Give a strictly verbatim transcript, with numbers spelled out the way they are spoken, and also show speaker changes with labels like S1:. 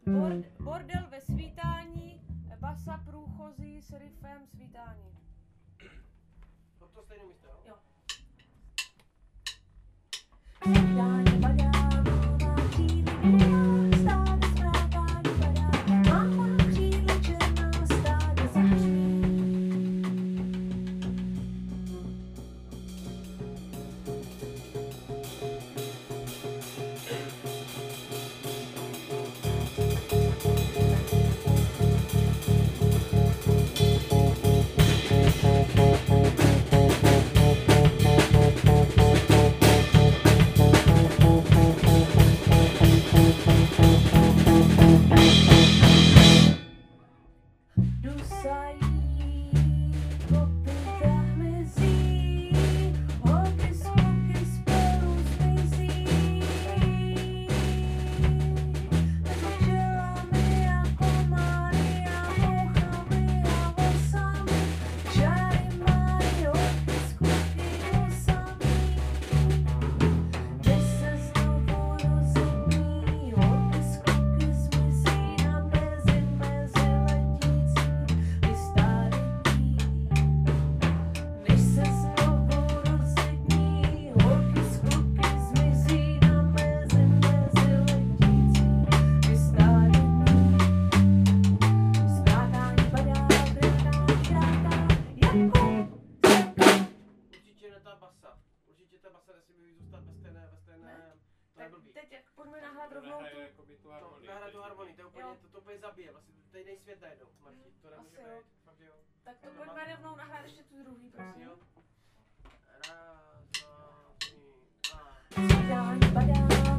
S1: Bord, bordel ve svítání, basa průchozí s riffem svítání.
S2: Od toho stejného místa, jo?
S1: Jo.
S3: Svítání padá, nová křídla bílá, stáda zvrátání padá, máma křídla černá, stáda zahří. Dusají po pytách mezí, holky skoky spolu zmizí. Mezi čelami jako Maria, mouchami a vosami, čáry mají holky skoky vosami. Kde se znovu rozední, holky skoky zmizí na mezi, mezi letící. Než se znovu rozední, holky skoky zmizí na mezi, mezi letící vystádení. Zvrátání padá, vrátání krátá, jako
S2: Určitě ne ta basa. Určitě ta basa nesmí zůstat ve stejné, ve stejné, to je
S1: Tak
S2: blbý.
S1: teď jak pojďme nahrát rovnou tu...
S4: jakoby tu
S2: To,
S4: harmonii.
S2: nahrát tu harmonii, to je úplně,
S1: Jo.
S2: to, to úplně zabije, vlastně tady dej svět najednou, Marti, to nemůže
S1: Asi jo.
S2: být, fakt že jo.
S1: Tak to pojďme rovnou nahrát ještě tu druhý, prosím.
S2: Jo. Raz, dva, tři, a...
S3: svítání padá,